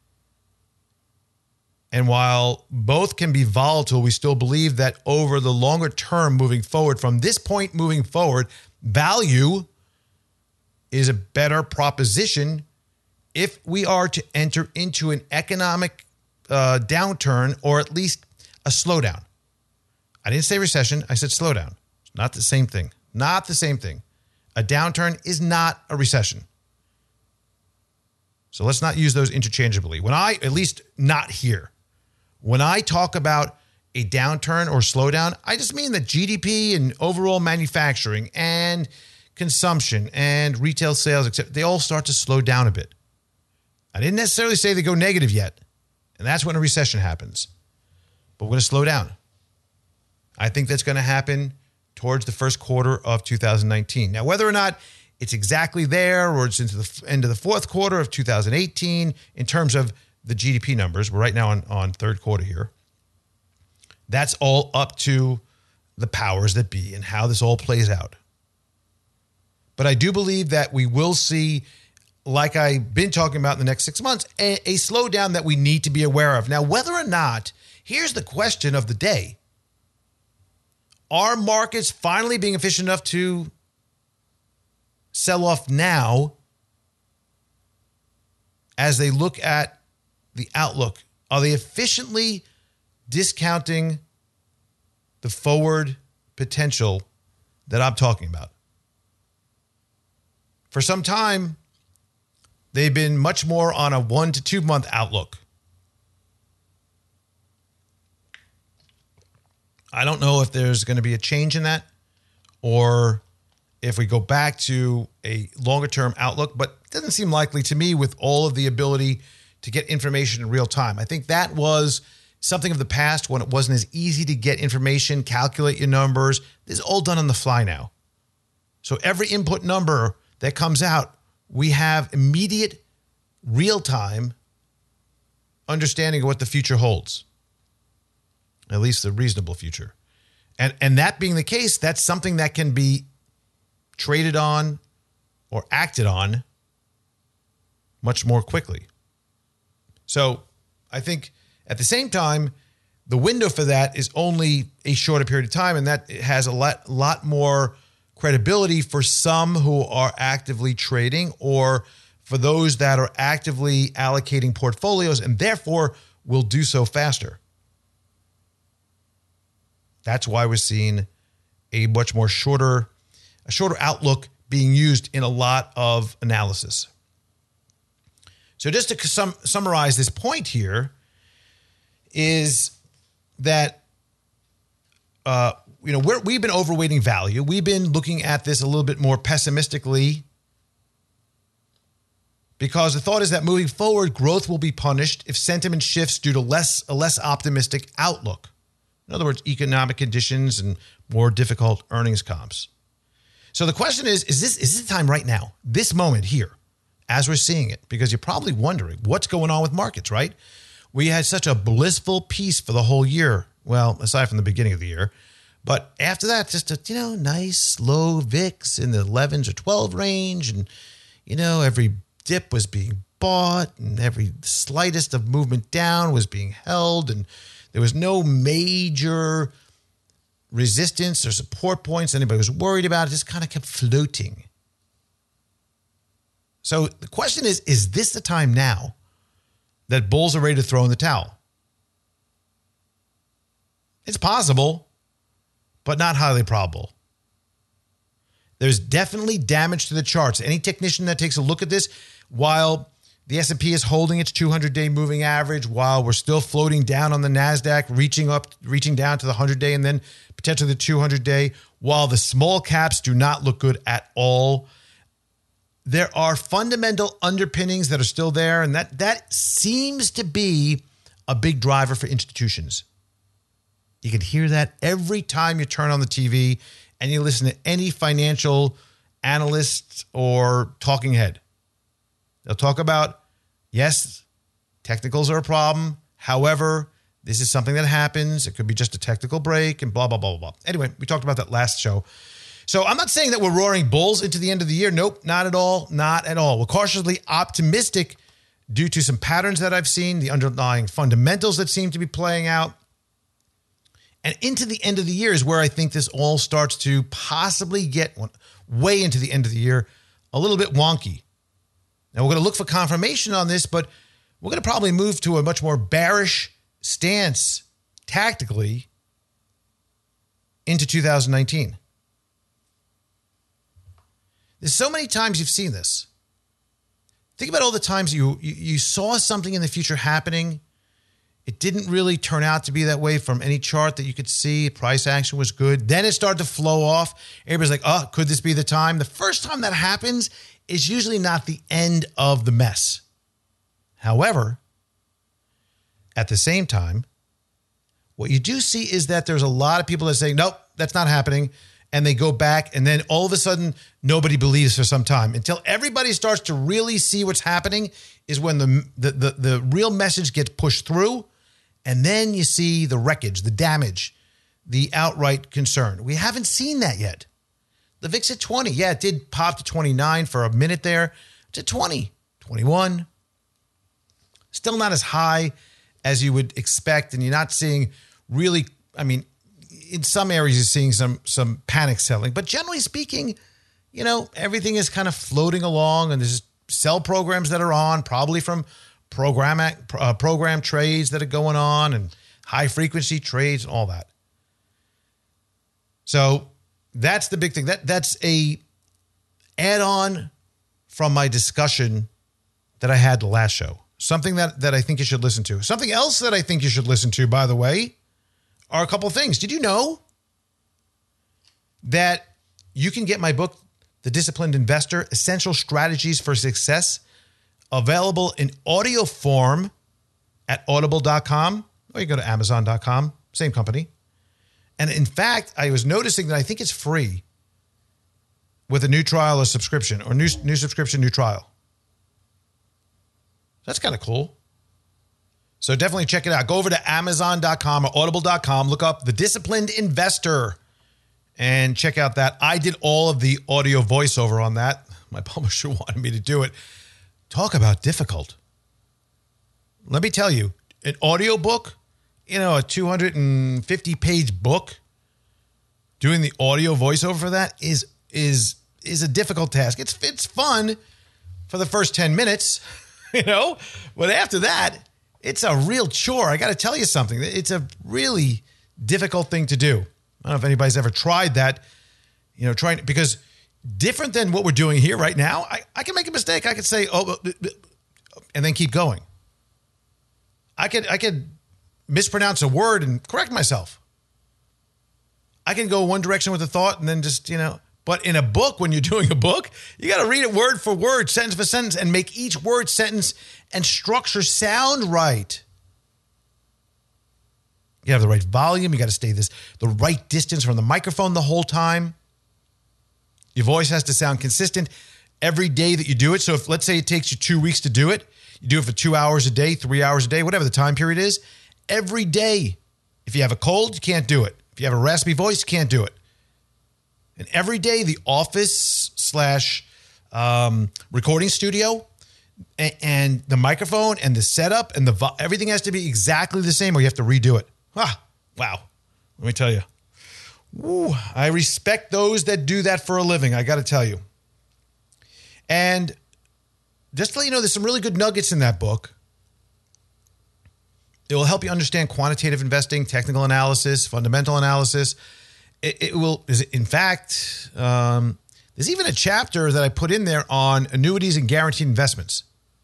And while both can be volatile, we still believe that over the longer term moving forward, from this point moving forward, value is a better proposition if we are to enter into an economic uh, downturn or at least a slowdown. I didn't say recession. I said slowdown. It's not the same thing. Not the same thing. A downturn is not a recession. So let's not use those interchangeably. When I, at least not here, when I talk about a downturn or slowdown, I just mean that G D P and overall manufacturing and consumption and retail sales, et cetera, they all start to slow down a bit. I didn't necessarily say they go negative yet, and that's when a recession happens. But we're going to slow down. I think that's going to happen towards the first quarter of two thousand nineteen. Now, whether or not it's exactly there or it's into the end of the fourth quarter of two thousand eighteen in terms of the G D P numbers, we're right now on, on third quarter here. That's all up to the powers that be and how this all plays out. But I do believe that we will see, like I've been talking about in the next six months, a, a slowdown that we need to be aware of. Now, whether or not, here's the question of the day. Are markets finally being efficient enough to sell off now as they look at the outlook? Are they efficiently discounting the forward potential that I'm talking about? For some time, they've been much more on a one to two month outlook. I don't know if there's going to be a change in that or if we go back to a longer term outlook, but it doesn't seem likely to me with all of the ability to get information in real time. I think that was something of the past when it wasn't as easy to get information, calculate your numbers. This is all done on the fly now. So every input number that comes out, we have immediate, real-time understanding of what the future holds, at least the reasonable future. And, and that being the case, that's something that can be traded on or acted on much more quickly. So I think at the same time, the window for that is only a shorter period of time, and that has a lot, lot more credibility for some who are actively trading or for those that are actively allocating portfolios and therefore will do so faster. That's why we're seeing a much more shorter, a shorter outlook being used in a lot of analysis. So just to sum, summarize this point here is that uh, you know we're, we've been overweighting value. We've been looking at this a little bit more pessimistically because the thought is that moving forward, growth will be punished if sentiment shifts due to less a less optimistic outlook. In other words, economic conditions and more difficult earnings comps. So the question is, is this is this the time right now, this moment here, as we're seeing it? Because you're probably wondering what's going on with markets, right? We had such a blissful peace for the whole year. Well, aside from the beginning of the year. But after that, just a, you know, nice, slow V I X in the elevens or twelve range. And, you know, every dip was being bought and every slightest of movement down was being held. And there was no major resistance or support points anybody was worried about. It just kind of kept floating. So the question is, is this the time now that bulls are ready to throw in the towel? It's possible, but not highly probable. There's definitely damage to the charts. Any technician that takes a look at this, while the S and P is holding its two hundred day moving average, while we're still floating down on the NASDAQ, reaching up, reaching down to the one hundred day and then potentially the two hundred day, while the small caps do not look good at all, there are fundamental underpinnings that are still there, and that, that seems to be a big driver for institutions. You can hear that every time you turn on the T V and you listen to any financial analyst or talking head. They'll talk about, yes, technicals are a problem. However, this is something that happens. It could be just a technical break and blah, blah, blah, blah, blah. Anyway, we talked about that last show. So I'm not saying that we're roaring bulls into the end of the year. Nope, not at all. Not at all. We're cautiously optimistic due to some patterns that I've seen, the underlying fundamentals that seem to be playing out. And into the end of the year is where I think this all starts to possibly get way into the end of the year a little bit wonky. Now, we're going to look for confirmation on this, but we're going to probably move to a much more bearish stance tactically into two thousand nineteen. There's so many times you've seen this. Think about all the times you, you you saw something in the future happening. It didn't really turn out to be that way from any chart that you could see. Price action was good. Then it started to flow off. Everybody's like, oh, could this be the time? The first time that happens is usually not the end of the mess. However, at the same time, what you do see is that there's a lot of people that say, nope, that's not happening. And they go back, and then all of a sudden, nobody believes for some time. Until everybody starts to really see what's happening is when the, the, the, the real message gets pushed through, and then you see the wreckage, the damage, the outright concern. We haven't seen that yet. The V I X at twenty, yeah, it did pop to twenty-nine for a minute there. It's at twenty, twenty-one. Still not as high as you would expect, and you're not seeing really, I mean, in some areas you're seeing some some panic selling, but generally speaking, you know, everything is kind of floating along, and there's sell programs that are on, probably from program uh, program trades that are going on, and high frequency trades, and all that. So that's the big thing. That that's a add-on from my discussion that I had the last show. Something that that I think you should listen to. Something else that I think you should listen to, by the way, are a couple of things. Did you know that you can get my book, The Disciplined Investor, Essential Strategies for Success, available in audio form at audible dot com? or you go to amazon dot com, same company. And in fact, I was noticing that I think it's free with a new trial or subscription, or new, new subscription, new trial. That's kind of cool. So definitely check it out. Go over to amazon dot com or audible dot com. Look up The Disciplined Investor and check out that. I did all of the audio voiceover on that. My publisher wanted me to do it. Talk about difficult. Let me tell you, an audio book, you know, a two hundred fifty page book, doing the audio voiceover for that is is is a difficult task. It's it's fun for the first ten minutes, you know, but after that, it's a real chore. I got to tell you something. It's a really difficult thing to do. I don't know if anybody's ever tried that, you know, trying, because different than what we're doing here right now, I, I can make a mistake. I could say, oh, and then keep going. I could, I could mispronounce a word and correct myself. I can go one direction with a thought and then just, you know, but in a book, when you're doing a book, you got to read it word for word, sentence for sentence, and make each word, sentence, and structure sound right. You have the right volume. You got to stay this the right distance from the microphone the whole time. Your voice has to sound consistent every day that you do it. So if, let's say it takes you two weeks to do it, you do it for two hours a day, three hours a day, whatever the time period is, every day. If you have a cold, you can't do it. If you have a raspy voice, you can't do it. And every day, the office slash um, recording studio and, and the microphone and the setup and the vo- everything has to be exactly the same, or you have to redo it. Ah, wow. Let me tell you. Woo, I respect those that do that for a living, I got to tell you. And just to let you know, there's some really good nuggets in that book. It will help you understand quantitative investing, technical analysis, fundamental analysis. It, it will, in fact, um, there's even a chapter that I put in there on annuities and guaranteed investments.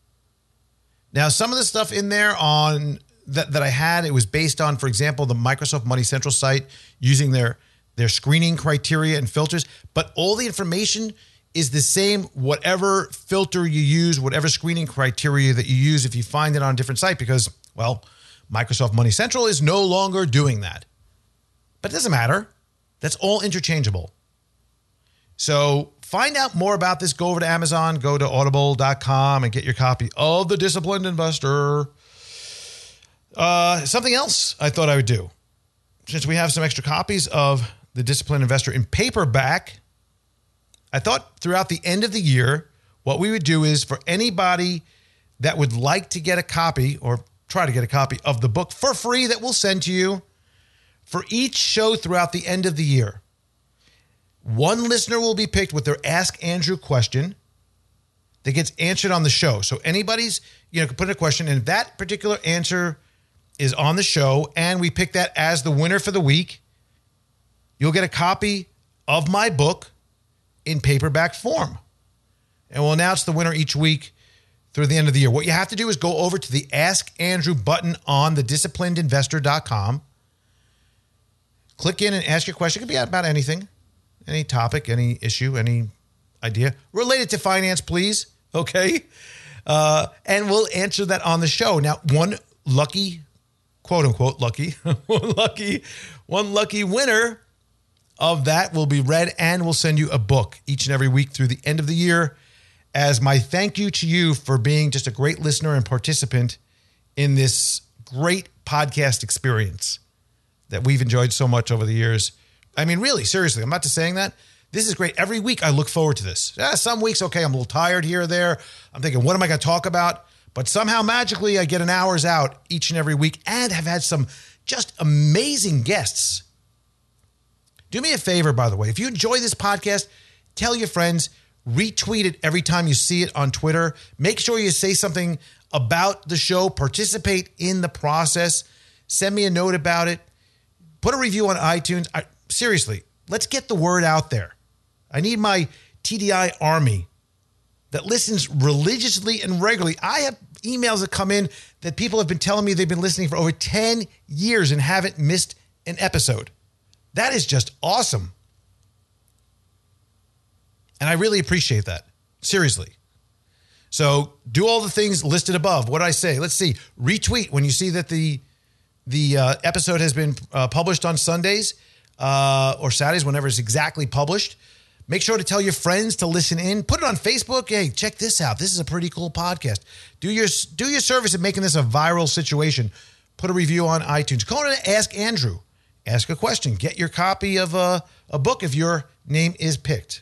Now, some of the stuff in there on that, that I had, it was based on, for example, the Microsoft Money Central site using their, their screening criteria and filters. But all the information is the same, whatever filter you use, whatever screening criteria that you use, if you find it on a different site, because, well, Microsoft Money Central is no longer doing that. But it doesn't matter. That's all interchangeable. So find out more about this. Go over to Amazon, go to audible dot com and get your copy of The Disciplined Investor. Uh, something else I thought I would do, since we have some extra copies of The Disciplined Investor in paperback, I thought throughout the end of the year, what we would do is for anybody that would like to get a copy or try to get a copy of the book for free that we'll send to you, for each show throughout the end of the year, one listener will be picked with their Ask Andrew question that gets answered on the show. So anybody's, you know, can put in a question, and if that particular answer is on the show and we pick that as the winner for the week, you'll get a copy of my book in paperback form. And we'll announce the winner each week through the end of the year. What you have to do is go over to the Ask Andrew button on the disciplined investor dot com. Click in and ask your question. It could be about anything, any topic, any issue, any idea related to finance, please. Okay. Uh, and we'll answer that on the show. Now, one lucky, quote unquote, lucky, one lucky, one lucky winner of that will be read, and we'll send you a book each and every week through the end of the year as my thank you to you for being just a great listener and participant in this great podcast experience that we've enjoyed so much over the years. I mean, really, seriously, I'm not just saying that. This is great. Every week I look forward to this. Yeah, some weeks, okay, I'm a little tired here or there. I'm thinking, what am I going to talk about? But somehow magically I get an hour's out each and every week and have had some just amazing guests. Do me a favor, by the way. If you enjoy this podcast, tell your friends, retweet it every time you see it on Twitter. Make sure you say something about the show. Participate in the process. Send me a note about it. Put a review on iTunes. I, seriously, let's get the word out there. I need my T D I army that listens religiously and regularly. I have emails that come in that people have been telling me they've been listening for over ten years and haven't missed an episode. That is just awesome. And I really appreciate that. Seriously. So do all the things listed above. What did I say? Let's see. Retweet when you see that the The uh, episode has been uh, published on Sundays uh, or Saturdays, whenever it's exactly published. Make sure to tell your friends to listen in. Put it on Facebook. Hey, check this out. This is a pretty cool podcast. Do your do your service in making this a viral situation. Put a review on iTunes. Go on and ask Andrew. Ask a question. Get your copy of a, a book if your name is picked.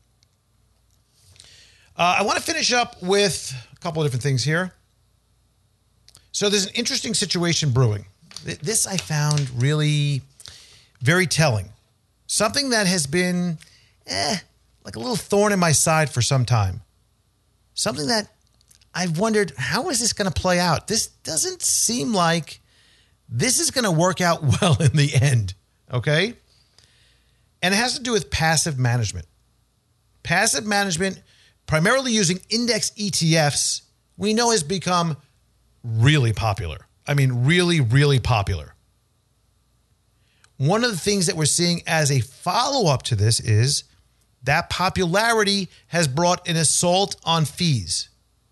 Uh, I want to finish up with a couple of different things here. So there's an interesting situation brewing. This I found really very telling. Something that has been eh, like a little thorn in my side for some time. Something that I've wondered, how is this going to play out? This doesn't seem like this is going to work out well in the end, okay? And it has to do with passive management. Passive management, primarily using index E T Fs, we know has become really popular. I mean, really, really popular. One of the things that we're seeing as a follow-up to this is that popularity has brought an assault on fees.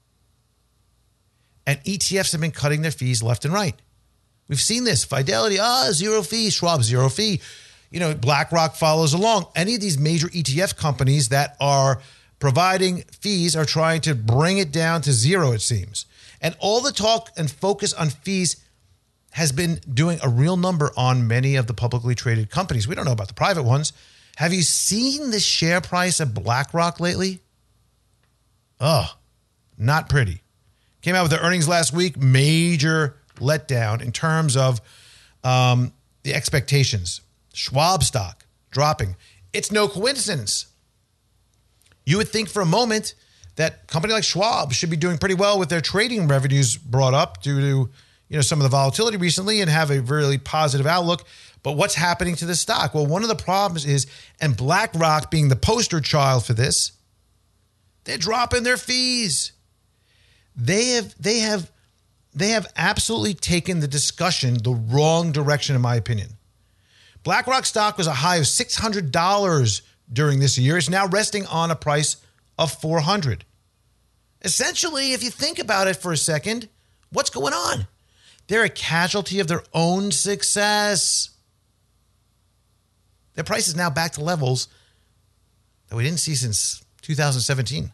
And E T Fs have been cutting their fees left and right. We've seen this. Fidelity, ah, zero fee. Schwab, zero fee. You know, BlackRock follows along. Any of these major E T F companies that are providing fees are trying to bring it down to zero, it seems. And all the talk and focus on fees has been doing a real number on many of the publicly traded companies. We don't know about the private ones. Have you seen the share price of BlackRock lately? Oh, not pretty. Came out with their earnings last week. Major letdown in terms of um, the expectations. Schwab stock dropping. It's no coincidence. You would think for a moment that a company like Schwab should be doing pretty well with their trading revenues brought up due to, you know, some of the volatility recently and have a really positive outlook. But what's happening to the stock? Well, one of the problems is, and BlackRock being the poster child for this, they're dropping their fees. They have they have they have absolutely taken the discussion the wrong direction, in my opinion. BlackRock stock was a high of six hundred dollars during this year. It's now resting on a price of four hundred dollars. Essentially, if you think about it for a second, what's going on? They're a casualty of their own success. Their price is now back to levels that we didn't see since two thousand seventeen.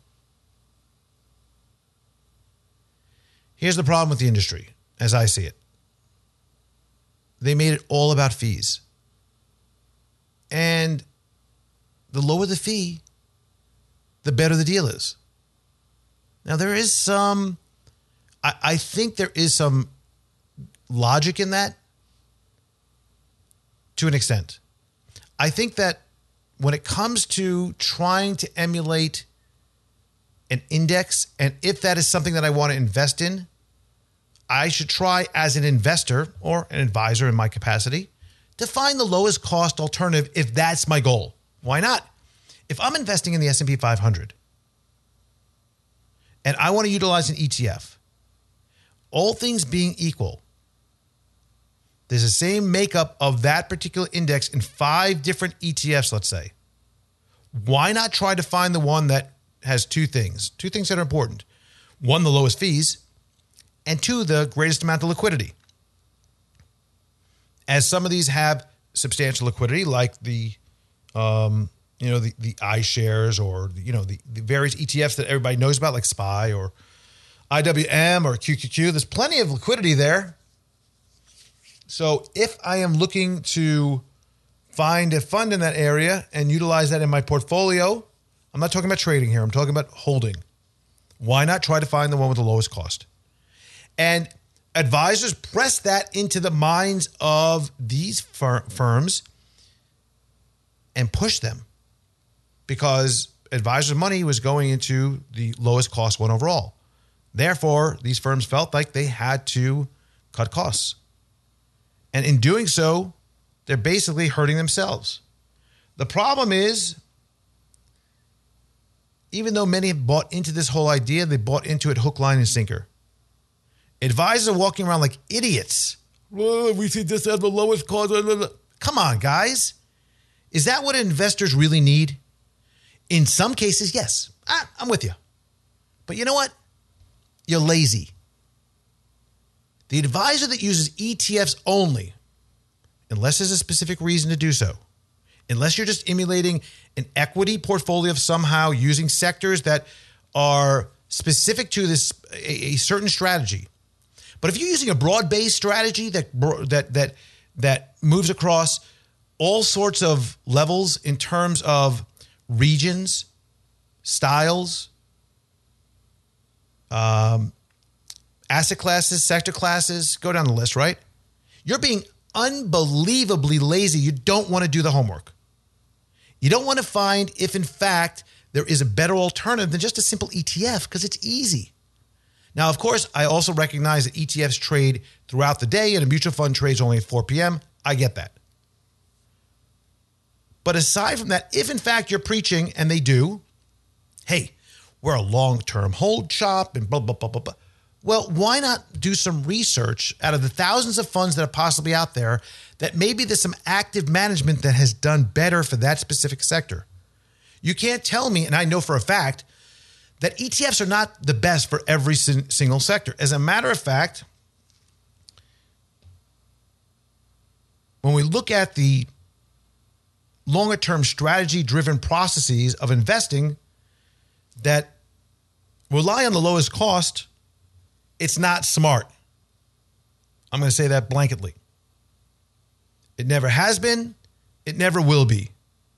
Here's the problem with the industry, as I see it. They made it all about fees. And the lower the fee, the better the deal is. Now, there is some, I, I think there is some logic in that to an extent. I think that when it comes to trying to emulate an index, and if that is something that I want to invest in, I should try as an investor or an advisor in my capacity to find the lowest cost alternative if that's my goal. Why not? If I'm investing in the S and P five hundred and I want to utilize an E T F, all things being equal, there's the same makeup of that particular index in five different E T Fs, let's say. Why not try to find the one that has two things, two things that are important. One, the lowest fees, and two, the greatest amount of liquidity. As some of these have substantial liquidity, like the, um, you know, the, the iShares or, the, you know, the, the various E T Fs that everybody knows about, like S P Y or I W M or Q Q Q, there's plenty of liquidity there. So if I am looking to find a fund in that area and utilize that in my portfolio, I'm not talking about trading here. I'm talking about holding. Why not try to find the one with the lowest cost? And advisors press that into the minds of these fir- firms and push them because advisors' money was going into the lowest cost one overall. Therefore, these firms felt like they had to cut costs. And in doing so, they're basically hurting themselves. The problem is, even though many have bought into this whole idea, they bought into it hook, line, and sinker. Advisors are walking around like idiots. Oh, we see this as the lowest cost. Come on, guys. Is that what investors really need? In some cases, yes. Ah, I'm with you. But you know what? You're lazy. The advisor that uses E T Fs only, unless there's a specific reason to do so, unless you're just emulating an equity portfolio of somehow using sectors that are specific to this a, a certain strategy. But if you're using a broad-based strategy that that that that moves across all sorts of levels in terms of regions, styles, um, asset classes, sector classes, go down the list, right? You're being unbelievably lazy. You don't want to do the homework. You don't want to find if, in fact, there is a better alternative than just a simple E T F because it's easy. Now, of course, I also recognize that E T Fs trade throughout the day and a mutual fund trades only at four p.m. I get that. But aside from that, if in fact you're preaching, and they do, hey, we're a long-term hold shop and blah, blah, blah, blah, blah. Well, why not do some research out of the thousands of funds that are possibly out there that maybe there's some active management that has done better for that specific sector? You can't tell me, and I know for a fact, that E T Fs are not the best for every sin- single sector. As a matter of fact, when we look at the longer-term strategy-driven processes of investing that rely on the lowest cost, it's not smart. I'm going to say that blanketly. It never has been. It never will be.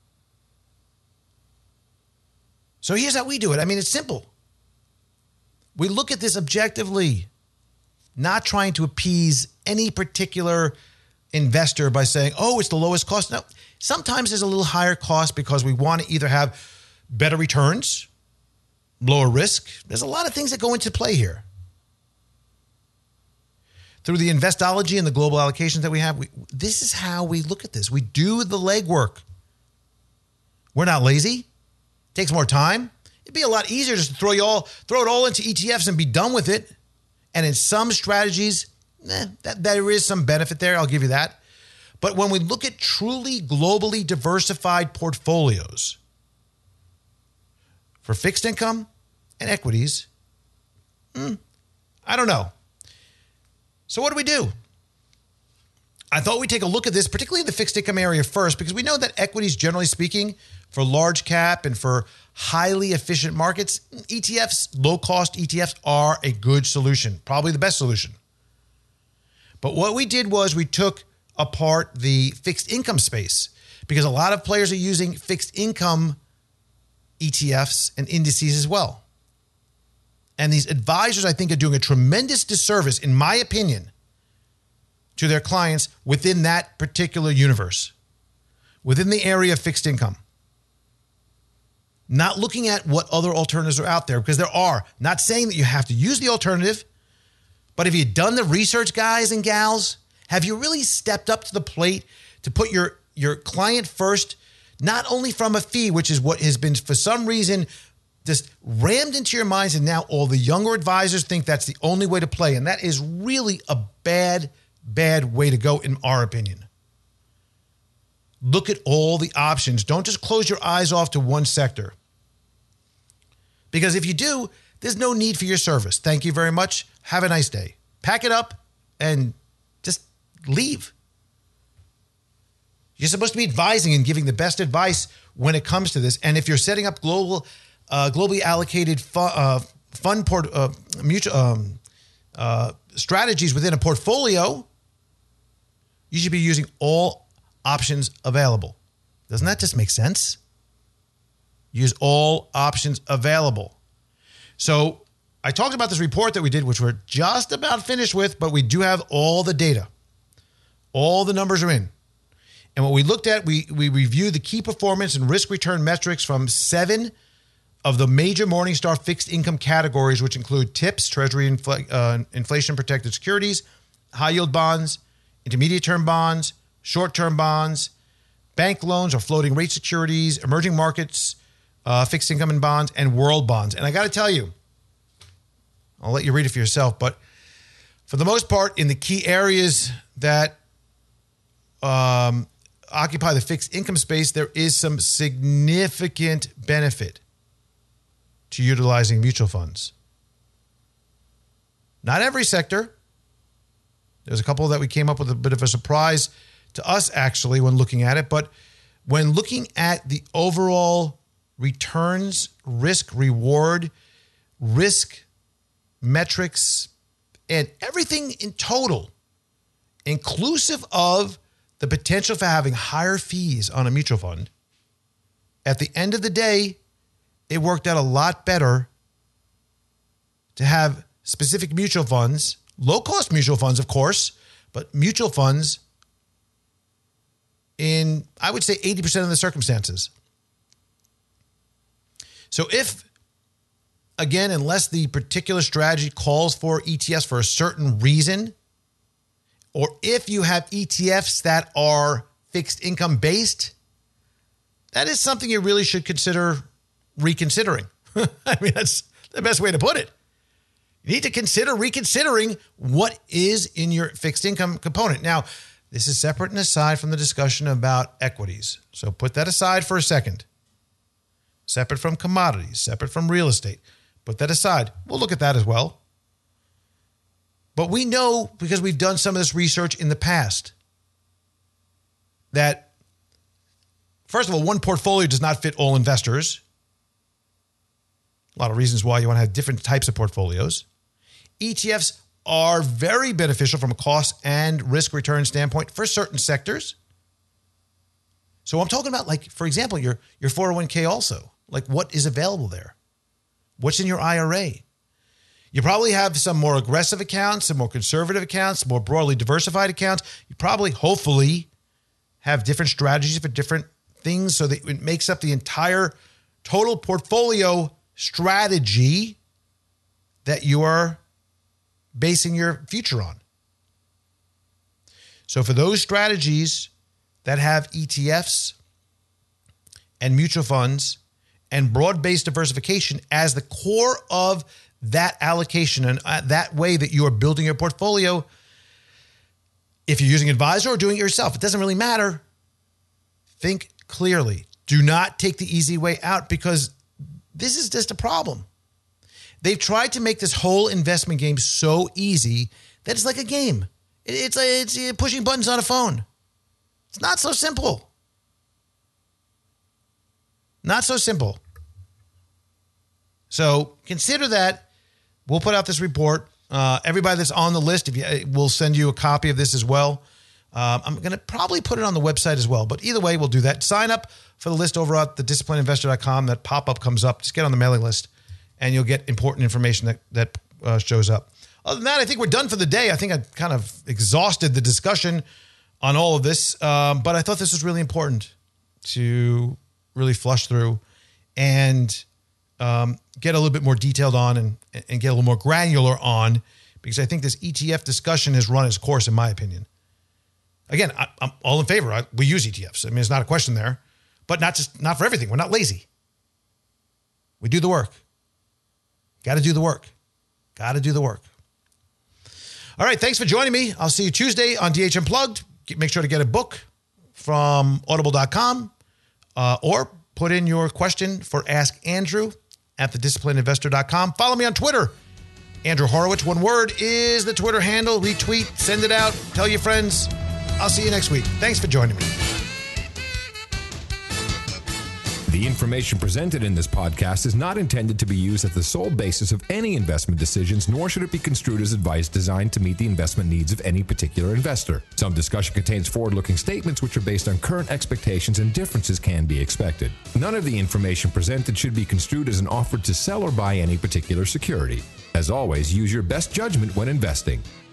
So here's how we do it. I mean, it's simple. We look at this objectively, not trying to appease any particular investor by saying, oh, it's the lowest cost. No, sometimes there's a little higher cost because we want to either have better returns, lower risk. There's a lot of things that go into play here. Through the Investology and the global allocations that we have, we, this is how we look at this. We do the legwork. We're not lazy. It takes more time. It'd be a lot easier just to throw you all, throw it all into E T Fs and be done with it. And in some strategies, eh, that, there is some benefit there. I'll give you that. But when we look at truly globally diversified portfolios for fixed income and equities, hmm, I don't know. So what do we do? I thought we'd take a look at this, particularly in the fixed income area first, because we know that equities, generally speaking, for large cap and for highly efficient markets, E T Fs, low-cost E T Fs are a good solution, probably the best solution. But what we did was we took apart the fixed income space because a lot of players are using fixed income E T Fs and indices as well. And these advisors, I think, are doing a tremendous disservice, in my opinion, to their clients within that particular universe, within the area of fixed income. Not looking at what other alternatives are out there, because there are. Not saying that you have to use the alternative, but have you done the research, guys and gals? Have you really stepped up to the plate to put your, your client first, not only from a fee, which is what has been, for some reason, just rammed into your minds, and now all the younger advisors think that's the only way to play. And that is really a bad, bad way to go, in our opinion. Look at all the options. Don't just close your eyes off to one sector. Because if you do, there's no need for your service. Thank you very much. Have a nice day. Pack it up and just leave. You're supposed to be advising and giving the best advice when it comes to this. And if you're setting up global Uh, globally allocated fu- uh, fund port, uh, mutual um, uh, strategies within a portfolio, you should be using all options available. Doesn't that just make sense? Use all options available. So I talked about this report that we did, which we're just about finished with, but we do have all the data. All the numbers are in. And what we looked at, we, we reviewed the key performance and risk return metrics from seven of the major Morningstar fixed income categories, which include TIPS, Treasury infl- uh, inflation-protected securities, high-yield bonds, intermediate-term bonds, short-term bonds, bank loans or floating rate securities, emerging markets, uh, fixed income and bonds, and world bonds. And I got to tell you, I'll let you read it for yourself, but for the most part, in the key areas that um, occupy the fixed income space, there is some significant benefit to utilizing mutual funds. Not every sector, There's a couple that we came up with a bit of a surprise to us, actually, when looking at it. But when looking at the overall returns, risk, reward, risk metrics, and everything in total, inclusive of the potential for having higher fees on a mutual fund, at the end of the day, it worked out a lot better to have specific mutual funds, low-cost mutual funds, of course, but mutual funds in, I would say, eighty percent of the circumstances. So if, again, unless the particular strategy calls for E T Fs for a certain reason, or if you have E T Fs that are fixed income based, that is something you really should consider reconsidering. I mean, that's the best way to put it. You need to consider reconsidering what is in your fixed income component. Now, this is separate and aside from the discussion about equities. So put that aside for a second. Separate from commodities, separate from real estate. Put that aside. We'll look at that as well. But we know, because we've done some of this research in the past, that, first of all, one portfolio does not fit all investors. A lot of reasons why you want to have different types of portfolios. E T Fs are very beneficial from a cost and risk return standpoint for certain sectors. So I'm talking about, like, for example, your, your four oh one k also. Like, what is available there? What's in your I R A? You probably have some more aggressive accounts, some more conservative accounts, more broadly diversified accounts. You probably, hopefully, have different strategies for different things so that it makes up the entire total portfolio strategy that you are basing your future on. So for those strategies that have E T Fs and mutual funds and broad-based diversification as the core of that allocation and that way that you are building your portfolio, if you're using an advisor or doing it yourself, it doesn't really matter. Think clearly. Do not take the easy way out, because this is just a problem. They've tried to make this whole investment game so easy that it's like a game. It's, it's pushing buttons on a phone. It's not so simple. Not so simple. So consider that. We'll put out this report. Uh, everybody that's on the list, if you, we'll send you a copy of this as well. Um, I'm going to probably put it on the website as well. But either way, we'll do that. Sign up for the list over at the disciplined investor dot com. That pop-up comes up. Just get on the mailing list, and you'll get important information that, that uh, shows up. Other than that, I think we're done for the day. I think I kind of exhausted the discussion on all of this. Um, but I thought this was really important to really flush through and um, get a little bit more detailed on and, and get a little more granular on, because I think this E T F discussion has run its course, in my opinion. Again, I, I'm all in favor. I, we use E T Fs. I mean, it's not a question there, but not just not for everything. We're not lazy. We do the work. Got to do the work. Got to do the work. All right. Thanks for joining me. I'll see you Tuesday on D H Unplugged. Make sure to get a book from audible dot com uh, or put in your question for Ask Andrew at the disciplined investor dot com. Follow me on Twitter. Andrew Horowitz, one word, is the Twitter handle. Retweet, send it out, tell your friends. I'll see you next week. Thanks for joining me. The information presented in this podcast is not intended to be used as the sole basis of any investment decisions, nor should it be construed as advice designed to meet the investment needs of any particular investor. Some discussion contains forward-looking statements which are based on current expectations, and differences can be expected. None of the information presented should be construed as an offer to sell or buy any particular security. As always, use your best judgment when investing.